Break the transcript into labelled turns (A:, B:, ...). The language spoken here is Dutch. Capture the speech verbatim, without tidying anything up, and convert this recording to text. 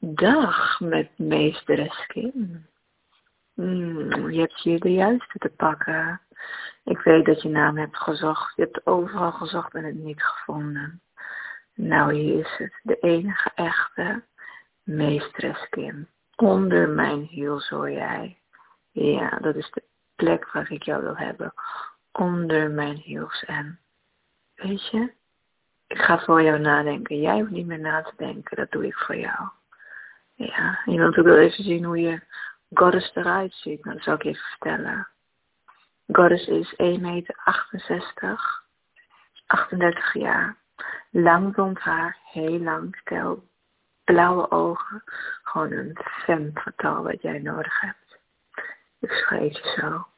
A: Dag met meesteres Kim. Hmm, je hebt hier de juiste te pakken. Ik weet dat je naam hebt gezocht. Je hebt overal gezocht en het niet gevonden. Nou, hier is het. De enige echte meesteres Kim. Onder mijn hiels hoor jij. Ja, dat is de plek waar ik jou wil hebben. Onder mijn hiels. En weet je, ik ga voor jou nadenken. Jij hoeft niet meer na te denken. Dat doe ik voor jou. Ja, je wilt ook wel even zien hoe je Goddess eruit ziet. Nou, dat zal ik je even vertellen. Goddess is één meter achtenzestig, achtendertig jaar. Lang blond haar, heel lang, stel, blauwe ogen. Gewoon een femme fatale wat jij nodig hebt. Ik schreef je zo.